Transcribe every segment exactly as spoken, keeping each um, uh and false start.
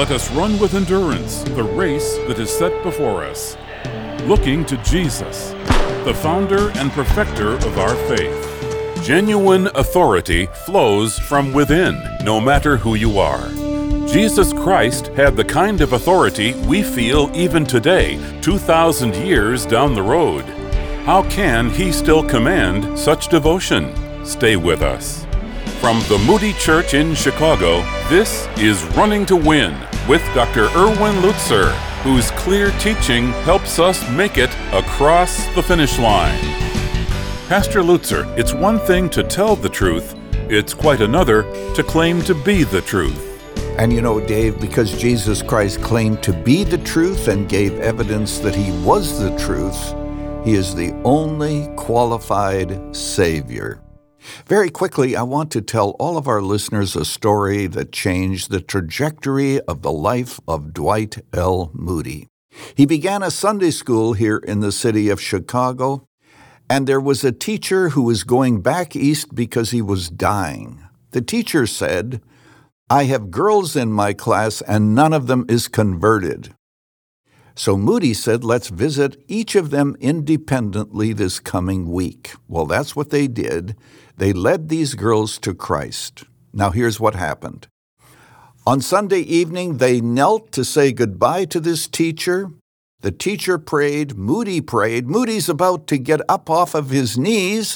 let us run with endurance the race that is set before us, looking to Jesus, the founder and perfecter of our faith. Genuine authority flows from within, no matter who you are. Jesus Christ had the kind of authority we feel even today, two thousand years down the road. How can he still command such devotion? Stay with us. From the Moody Church in Chicago, this is Running to Win with Doctor Erwin Lutzer, whose clear teaching helps us make it across the finish line. Pastor Lutzer, it's one thing to tell the truth, it's quite another to claim to be the truth. And you know, Dave, because Jesus Christ claimed to be the truth and gave evidence that he was the truth, he is the only qualified Savior. Very quickly, I want to tell all of our listeners a story that changed the trajectory of the life of Dwight L. Moody. He began a Sunday school here in the city of Chicago, and there was a teacher who was going back east because he was dying. The teacher said, "I have girls in my class and none of them is converted." So Moody said, let's visit each of them independently this coming week. Well, that's what they did. They led these girls to Christ. Now here's what happened. On Sunday evening, they knelt to say goodbye to this teacher. The teacher prayed, Moody prayed. Moody's about to get up off of his knees.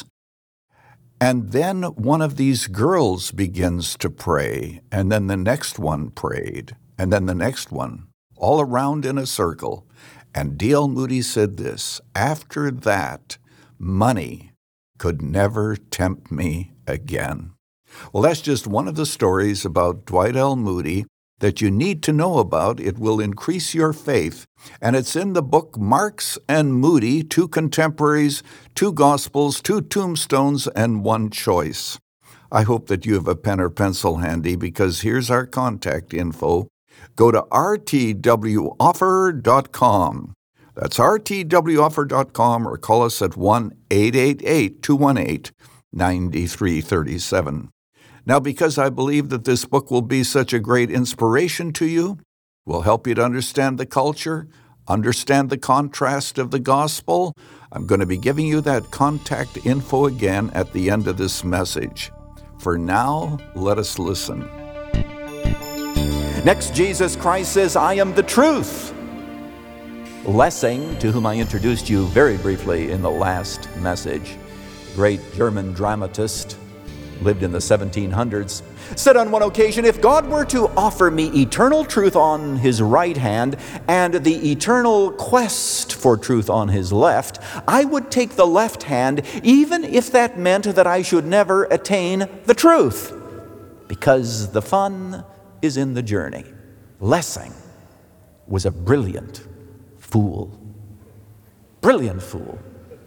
And then one of these girls begins to pray. And then the next one prayed. And then the next one. All around in a circle. And D L Moody said this, after that, money could never tempt me again. Well, that's just one of the stories about Dwight L. Moody that you need to know about. It will increase your faith. And it's in the book Marks and Moody, Two Contemporaries, Two Gospels, Two Tombstones, and One Choice. I hope that you have a pen or pencil handy because here's our contact info. Go to r t w offer dot com. That's r t w offer dot com or call us at one eight eight eight, two one eight, nine three three seven. Now, because I believe that this book will be such a great inspiration to you, will help you to understand the culture, understand the contrast of the gospel, I'm going to be giving you that contact info again at the end of this message. For now, let us listen. Next, Jesus Christ says, I am the truth. Lessing, to whom I introduced you very briefly in the last message, great German dramatist, lived in the seventeen hundreds, said on one occasion, if God were to offer me eternal truth on his right hand and the eternal quest for truth on his left, I would take the left hand, even if that meant that I should never attain the truth, because the fun is in the journey. Lessing was a brilliant fool. Brilliant fool.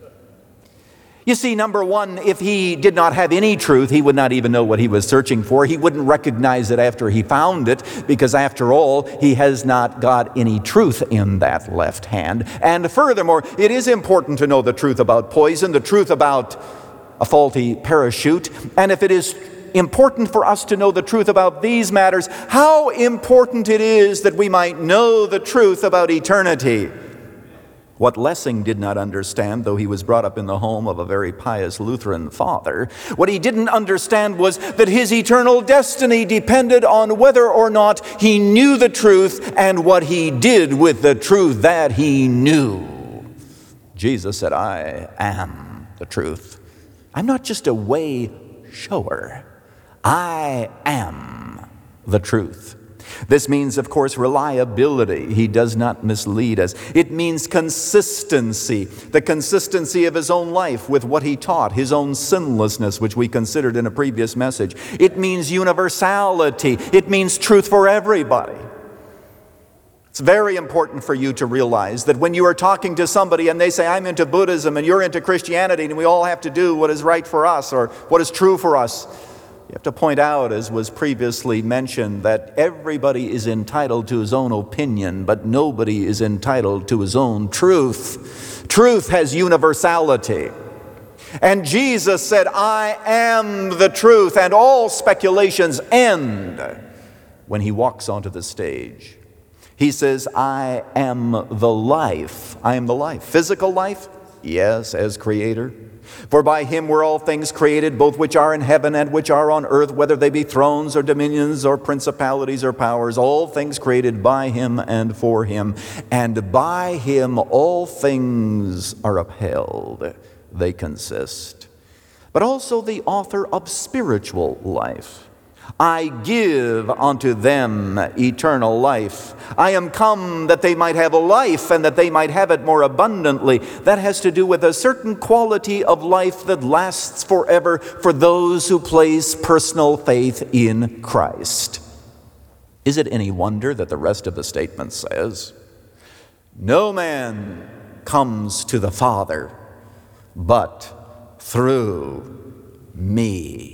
You see, number one, if he did not have any truth, he would not even know what he was searching for. He wouldn't recognize it after he found it, because after all, he has not got any truth in that left hand. And furthermore, it is important to know the truth about poison, the truth about a faulty parachute, and if it is important for us to know the truth about these matters, how important it is that we might know the truth about eternity. What Lessing did not understand, though he was brought up in the home of a very pious Lutheran father, what he didn't understand was that his eternal destiny depended on whether or not he knew the truth and what he did with the truth that he knew. Jesus said, I am the truth. I'm not just a way shower. I am the truth. This means, of course, reliability. He does not mislead us. It means consistency, the consistency of his own life with what he taught, his own sinlessness, which we considered in a previous message. It means universality. It means truth for everybody. It's very important for you to realize that when you are talking to somebody and they say, I'm into Buddhism and you're into Christianity and we all have to do what is right for us or what is true for us, you have to point out, as was previously mentioned, that everybody is entitled to his own opinion, but nobody is entitled to his own truth. Truth has universality. And Jesus said, I am the truth, and all speculations end when he walks onto the stage. He says, I am the life. I am the life. Physical life? Yes, as creator. For by him were all things created, both which are in heaven and which are on earth, whether they be thrones or dominions or principalities or powers, all things created by him and for him. And by him all things are upheld. They consist. But also the author of spiritual life. I give unto them eternal life. I am come that they might have a life and that they might have it more abundantly. That has to do with a certain quality of life that lasts forever for those who place personal faith in Christ. Is it any wonder that the rest of the statement says, no man comes to the Father but through me.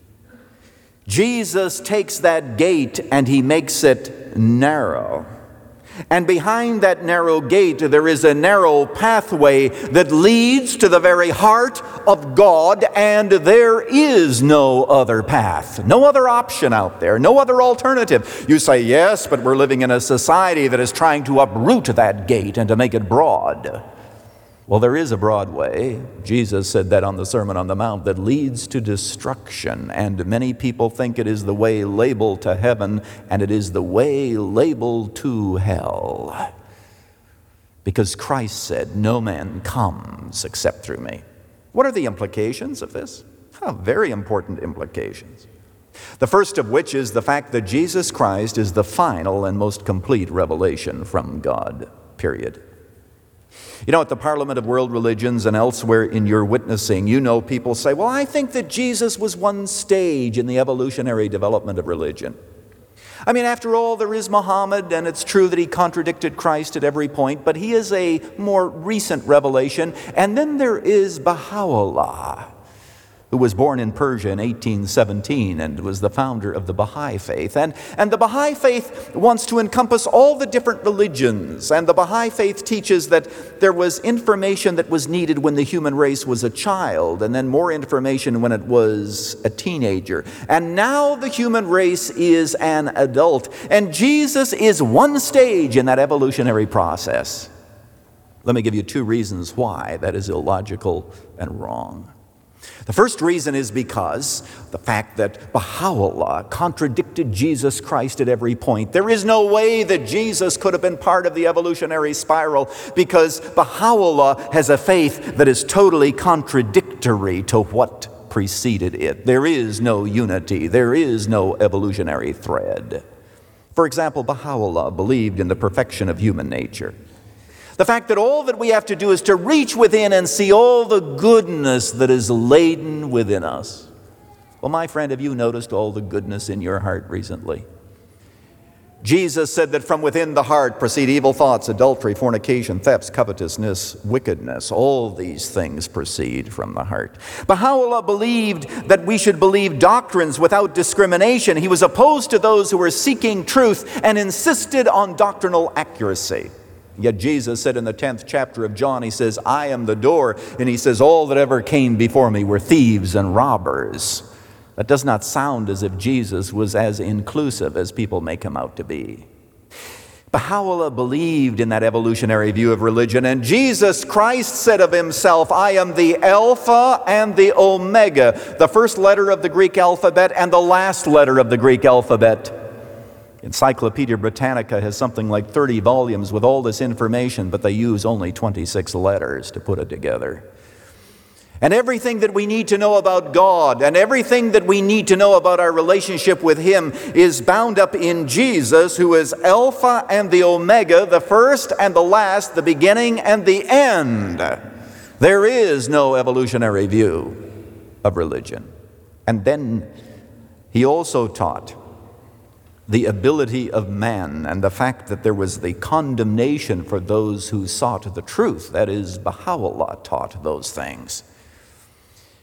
Jesus takes that gate and he makes it narrow. And behind that narrow gate, there is a narrow pathway that leads to the very heart of God, and there is no other path, no other option out there, no other alternative. You say, yes, but we're living in a society that is trying to uproot that gate and to make it broad. Well, there is a broad way. Jesus said that on the Sermon on the Mount, that leads to destruction. And many people think it is the way labeled to heaven, and it is the way labeled to hell. Because Christ said, no man comes except through me. What are the implications of this? Oh, very important implications. The first of which is the fact that Jesus Christ is the final and most complete revelation from God, period. You know, at the Parliament of World Religions and elsewhere in your witnessing, you know people say, well, I think that Jesus was one stage in the evolutionary development of religion. I mean, after all, there is Muhammad, and it's true that he contradicted Christ at every point, but he is a more recent revelation. And then there is Baha'u'llah, who was born in Persia in eighteen seventeen and was the founder of the Baha'i faith. And, and the Baha'i faith wants to encompass all the different religions. And the Baha'i faith teaches that there was information that was needed when the human race was a child, and then more information when it was a teenager. And now the human race is an adult. And Jesus is one stage in that evolutionary process. Let me give you two reasons why that is illogical and wrong. The first reason is because the fact that Baha'u'llah contradicted Jesus Christ at every point. There is no way that Jesus could have been part of the evolutionary spiral, because Baha'u'llah has a faith that is totally contradictory to what preceded it. There is no unity. There is no evolutionary thread. For example, Baha'u'llah believed in the perfection of human nature. The fact that all that we have to do is to reach within and see all the goodness that is laden within us. Well, my friend, have you noticed all the goodness in your heart recently? Jesus said that from within the heart proceed evil thoughts, adultery, fornication, thefts, covetousness, wickedness. All these things proceed from the heart. Baha'u'llah believed that we should believe doctrines without discrimination. He was opposed to those who were seeking truth and insisted on doctrinal accuracy. Yet Jesus said in the tenth chapter of John, he says, I am the door, and he says, all that ever came before me were thieves and robbers. That does not sound as if Jesus was as inclusive as people make him out to be. Baha'u'llah believed in that evolutionary view of religion, and Jesus Christ said of himself, I am the Alpha and the Omega, the first letter of the Greek alphabet and the last letter of the Greek alphabet. Encyclopedia Britannica has something like thirty volumes with all this information, but they use only twenty-six letters to put it together. And everything that we need to know about God and everything that we need to know about our relationship with Him is bound up in Jesus, who is Alpha and the Omega, the first and the last, the beginning and the end. There is no evolutionary view of religion. And then he also taught the ability of man and the fact that there was the condemnation for those who sought the truth. That is, Baha'u'llah taught those things.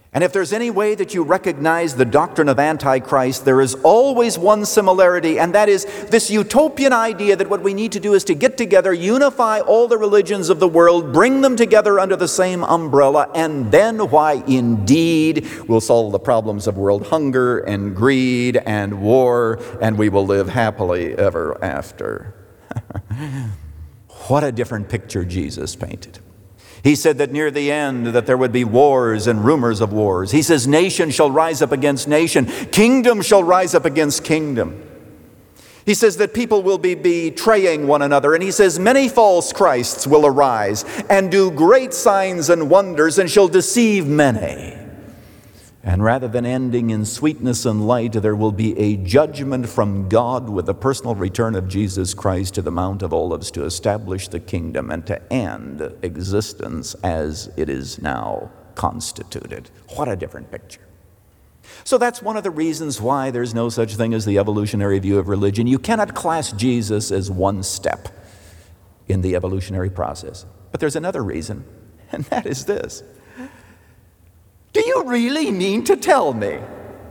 And if there's any way that you recognize the doctrine of Antichrist, there is always one similarity, and that is this utopian idea that what we need to do is to get together, unify all the religions of the world, bring them together under the same umbrella, and then, why, indeed, we'll solve the problems of world hunger and greed and war, and we will live happily ever after. What a different picture Jesus painted. He said that near the end that there would be wars and rumors of wars. He says nation shall rise up against nation. Kingdom shall rise up against kingdom. He says that people will be betraying one another. And he says many false Christs will arise and do great signs and wonders and shall deceive many. And rather than ending in sweetness and light, there will be a judgment from God with the personal return of Jesus Christ to the Mount of Olives to establish the kingdom and to end existence as it is now constituted. What a different picture. So that's one of the reasons why there's no such thing as the evolutionary view of religion. You cannot class Jesus as one step in the evolutionary process. But there's another reason, and that is this. Do you really mean to tell me?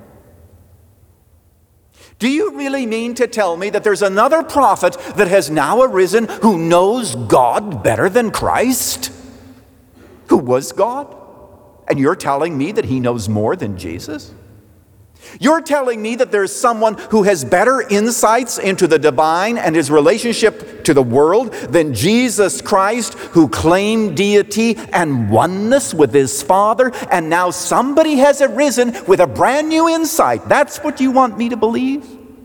Do you really mean to tell me that there's another prophet that has now arisen who knows God better than Christ? Who was God? And you're telling me that he knows more than Jesus? You're telling me that there's someone who has better insights into the divine and his relationship to the world than Jesus Christ, who claimed deity and oneness with his Father, and now somebody has arisen with a brand new insight. That's what you want me to believe?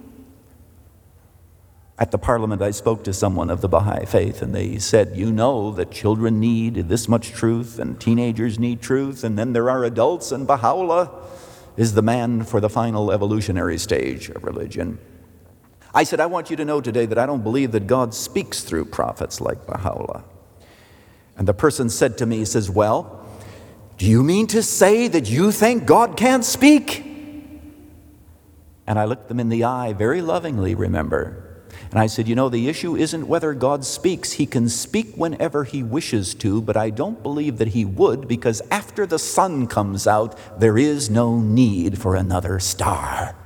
At the Parliament, I spoke to someone of the Baha'i faith, and they said, you know that children need this much truth, and teenagers need truth, and then there are adults, and Baha'u'llah is the man for the final evolutionary stage of religion. I said, I want you to know today that I don't believe that God speaks through prophets like Baha'u'llah. And the person said to me, he says, well, do you mean to say that you think God can't speak? And I looked them in the eye very lovingly, remember. And I said, you know, the issue isn't whether God speaks. He can speak whenever he wishes to, but I don't believe that he would, because after the sun comes out, there is no need for another star.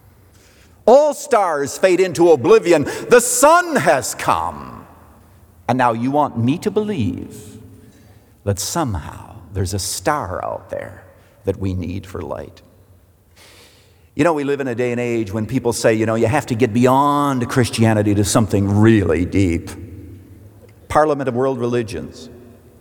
All stars fade into oblivion. The sun has come. And now you want me to believe that somehow there's a star out there that we need for light. You know, we live in a day and age when people say, you know, you have to get beyond Christianity to something really deep. Parliament of World Religions.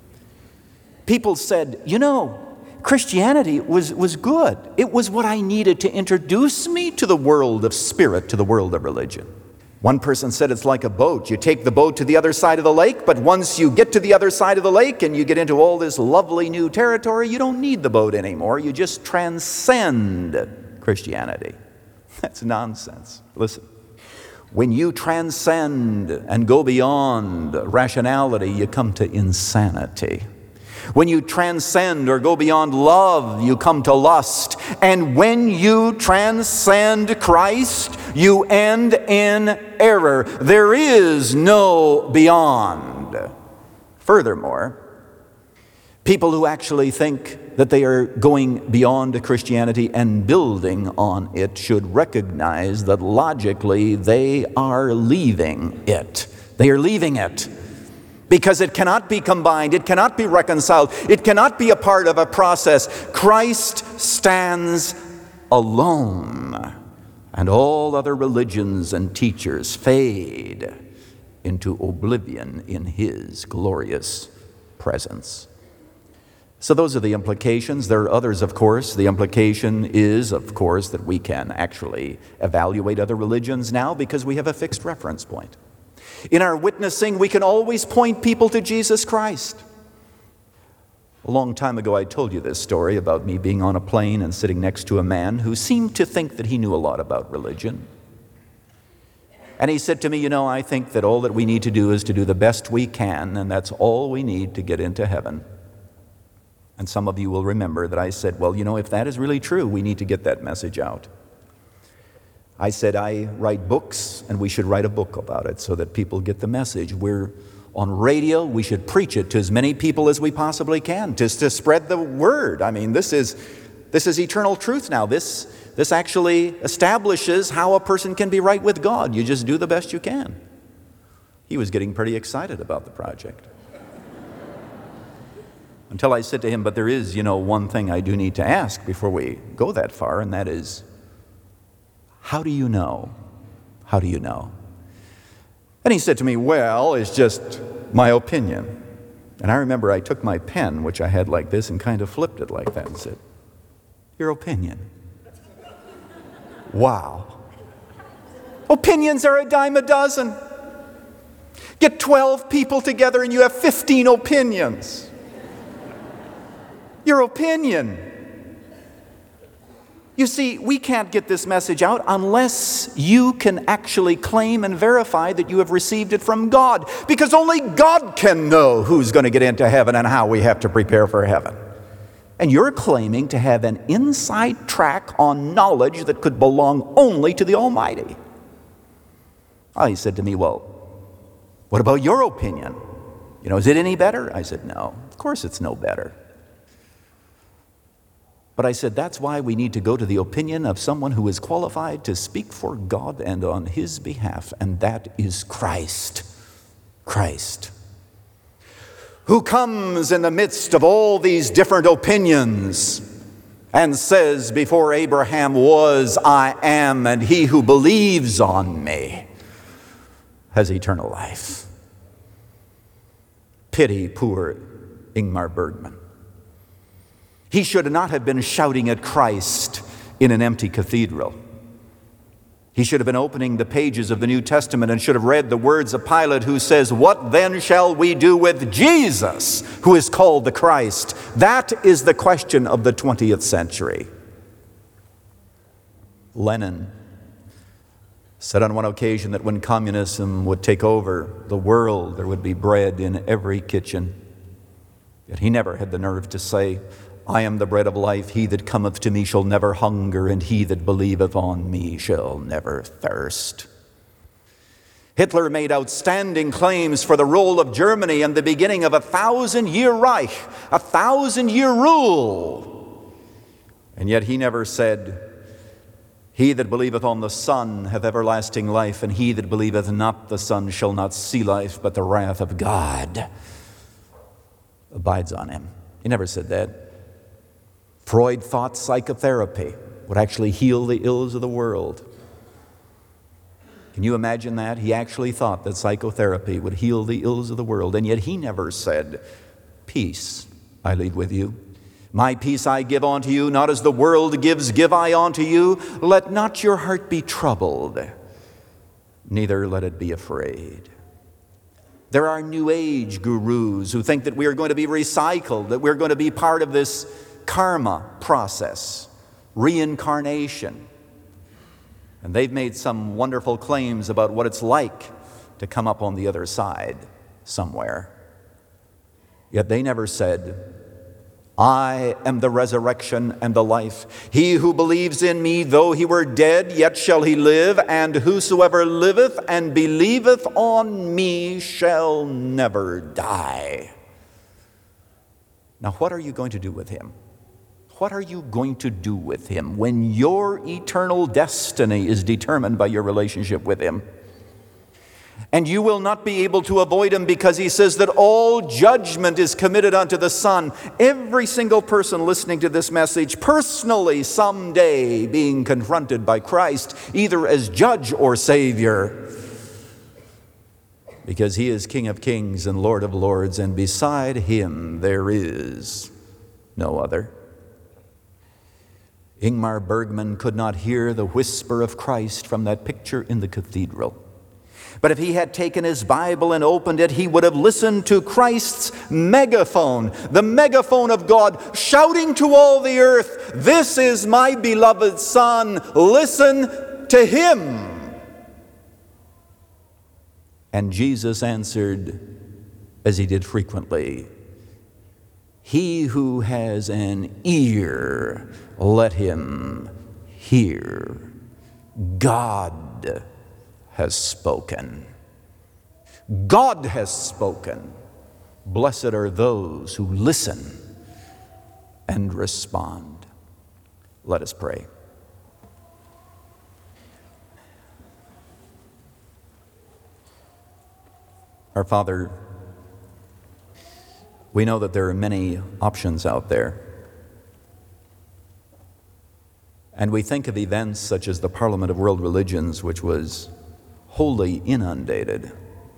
People said, you know, Christianity was, was good. It was what I needed to introduce me to the world of spirit, to the world of religion. One person said it's like a boat. You take the boat to the other side of the lake, but once you get to the other side of the lake and you get into all this lovely new territory, you don't need the boat anymore. You just transcend Christianity. That's nonsense. Listen, when you transcend and go beyond rationality, you come to insanity. When you transcend or go beyond love, you come to lust. And when you transcend Christ, you end in error. There is no beyond. Furthermore, people who actually think that they are going beyond Christianity and building on it should recognize that logically they are leaving it. They are leaving it because it cannot be combined. It cannot be reconciled. It cannot be a part of a process. Christ stands alone, and all other religions and teachers fade into oblivion in his glorious presence. So those are the implications. There are others, of course. The implication is, of course, that we can actually evaluate other religions now because we have a fixed reference point. In our witnessing, we can always point people to Jesus Christ. A long time ago, I told you this story about me being on a plane and sitting next to a man who seemed to think that he knew a lot about religion. And he said to me, you know, I think that all that we need to do is to do the best we can, and that's all we need to get into heaven. And some of you will remember that I said, well, you know, if that is really true, we need to get that message out. I said, I write books, and we should write a book about it so that people get the message. We're on radio. We should preach it to as many people as we possibly can, just to spread the word. I mean, this is This is eternal truth now. This, this actually establishes how a person can be right with God. You just do the best you can. He was getting pretty excited about the project. Until I said to him, but there is, you know, one thing I do need to ask before we go that far, and that is, how do you know? How do you know? And he said to me, well, it's just my opinion. And I remember I took my pen, which I had like this, and kind of flipped it like that and said, your opinion. Wow. Opinions are a dime a dozen. Get twelve people together and you have fifteen opinions. Your opinion. You see, we can't get this message out unless you can actually claim and verify that you have received it from God, because only God can know who's going to get into heaven and how we have to prepare for heaven. And you're claiming to have an inside track on knowledge that could belong only to the Almighty. Oh, he said to me, well, what about your opinion? You know, is it any better? I said, no, of course it's no better. But I said, that's why we need to go to the opinion of someone who is qualified to speak for God and on His behalf, and that is Christ. Christ. Who comes in the midst of all these different opinions and says, before Abraham was, I am, and he who believes on me has eternal life. Pity poor Ingmar Bergman. He should not have been shouting at Christ in an empty cathedral. He should have been opening the pages of the New Testament and should have read the words of Pilate, who says, what then shall we do with Jesus, who is called the Christ? That is the question of the twentieth century. Lenin said on one occasion that when communism would take over the world, there would be bread in every kitchen. Yet he never had the nerve to say, I am the bread of life. He that cometh to me shall never hunger, and he that believeth on me shall never thirst. Hitler made outstanding claims for the role of Germany and the beginning of a thousand-year Reich, a thousand-year rule. And yet he never said, he that believeth on the Son hath everlasting life, and he that believeth not the Son shall not see life, but the wrath of God abides on him. He never said that. Freud thought psychotherapy would actually heal the ills of the world. Can you imagine that? He actually thought that psychotherapy would heal the ills of the world, and yet he never said, peace I leave with you. My peace I give unto you, not as the world gives, give I unto you. Let not your heart be troubled, neither let it be afraid. There are New Age gurus who think that we are going to be recycled, that we're going to be part of this karma process, reincarnation. And they've made some wonderful claims about what it's like to come up on the other side somewhere. Yet they never said, I am the resurrection and the life. He who believes in me, though he were dead, yet shall he live, and whosoever liveth and believeth on me shall never die. Now, what are you going to do with him? What are you going to do with him when your eternal destiny is determined by your relationship with him? And you will not be able to avoid him, because he says that all judgment is committed unto the Son. Every single person listening to this message, personally someday being confronted by Christ, either as judge or Savior, because he is King of kings and Lord of lords, and beside him there is no other. Ingmar Bergman could not hear the whisper of Christ from that picture in the cathedral. But if he had taken his Bible and opened it, he would have listened to Christ's megaphone, the megaphone of God, shouting to all the earth, this is my beloved Son, listen to him. And Jesus answered, as he did frequently, he who has an ear, let him hear. God has spoken. God has spoken. Blessed are those who listen and respond. Let us pray. Our Father, we know that there are many options out there. And we think of events such as the Parliament of World Religions, which was wholly inundated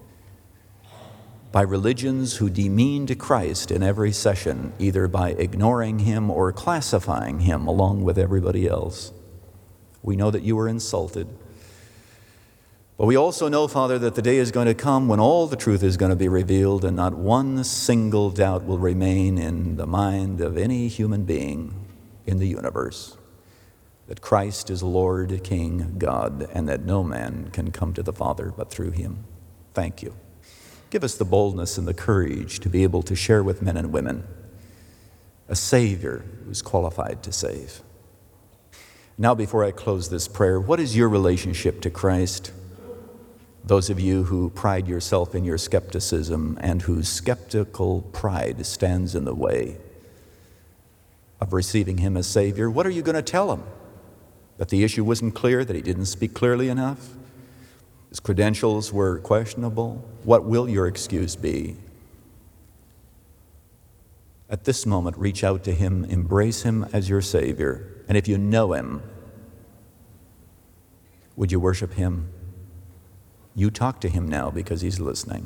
by religions who demeaned Christ in every session, either by ignoring him or classifying him along with everybody else. We know that you were insulted. But we also know, Father, that the day is going to come when all the truth is going to be revealed and not one single doubt will remain in the mind of any human being in the universe, that Christ is Lord, King, God, and that no man can come to the Father but through him. Thank you. Give us the boldness and the courage to be able to share with men and women a Savior who's qualified to save. Now, before I close this prayer, what is your relationship to Christ? Those of you who pride yourself in your skepticism and whose skeptical pride stands in the way of receiving him as Savior, what are you going to tell him? That the issue wasn't clear, that he didn't speak clearly enough? His credentials were questionable? What will your excuse be? At this moment, reach out to him, embrace him as your Savior. And if you know him, would you worship him? You talk to him now because he's listening.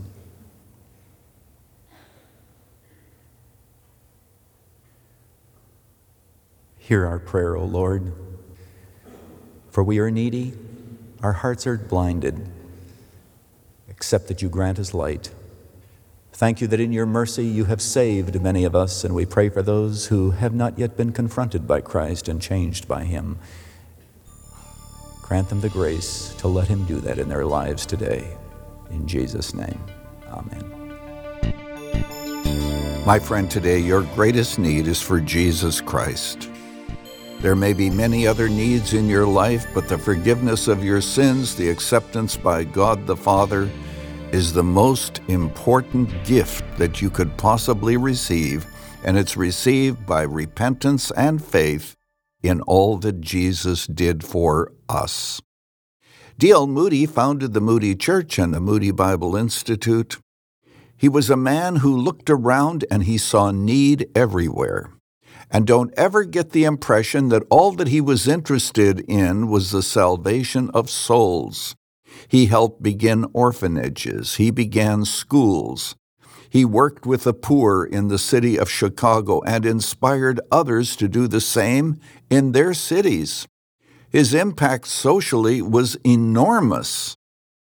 Hear our prayer, O Lord. For we are needy, our hearts are blinded, except that you grant us light. Thank you that in your mercy you have saved many of us, and we pray for those who have not yet been confronted by Christ and changed by him. Grant them the grace to let him do that in their lives today. In Jesus' name, amen. My friend, today your greatest need is for Jesus Christ. There may be many other needs in your life, but the forgiveness of your sins, the acceptance by God the Father, is the most important gift that you could possibly receive, and it's received by repentance and faith in all that Jesus did for us. D L Moody founded the Moody Church and the Moody Bible Institute. He was a man who looked around and he saw need everywhere. And don't ever get the impression that all that he was interested in was the salvation of souls. He helped begin orphanages. He began schools. He worked with the poor in the city of Chicago and inspired others to do the same in their cities. His impact socially was enormous.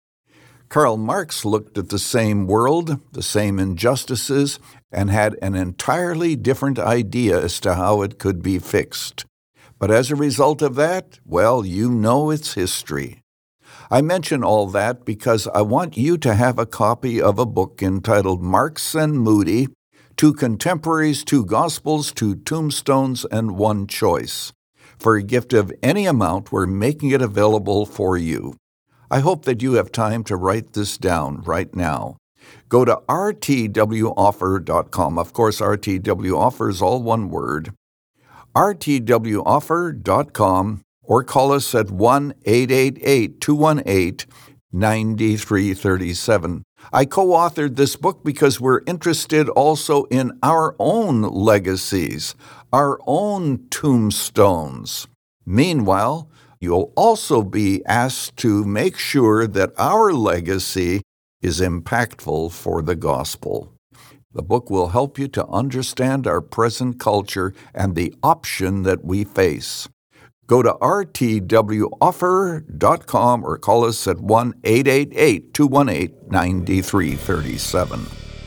Karl Marx looked at the same world, the same injustices, and had an entirely different idea as to how it could be fixed. But as a result of that, well, you know its history. I mention all that because I want you to have a copy of a book entitled Marx and Moody, Two Contemporaries, Two Gospels, Two Tombstones, and One Choice. For a gift of any amount, we're making it available for you. I hope that you have time to write this down right now. Go to r t w offer dot com. Of course, R T W Offer is all one word. r t w offer dot com or call us at one eight eight eight, two one eight, nine three three seven. I co-authored this book because we're interested also in our own legacies, our own tombstones. Meanwhile, you'll also be asked to make sure that our legacy is impactful for the gospel. The book will help you to understand our present culture and the option that we face. Go to r t w offer dot com or call us at one eight eight eight, two one eight, nine three three seven.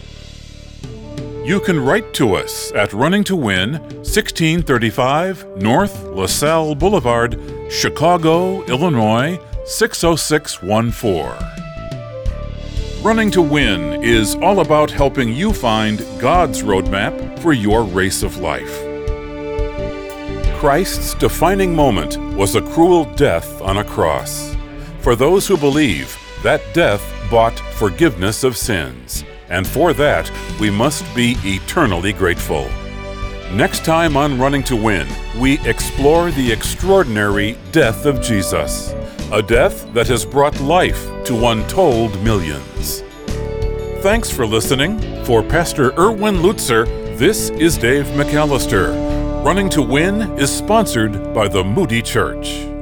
You can write to us at Running to Win, sixteen thirty-five North LaSalle Boulevard, Chicago, Illinois, six oh six one four. Running to Win is all about helping you find God's roadmap for your race of life. Christ's defining moment was a cruel death on a cross. For those who believe, that death bought forgiveness of sins, and for that we must be eternally grateful. Next time on Running to Win, we explore the extraordinary death of Jesus, a death that has brought life to untold millions. Thanks for listening. For Pastor Erwin Lutzer, this is Dave McAllister. Running to Win is sponsored by the Moody Church.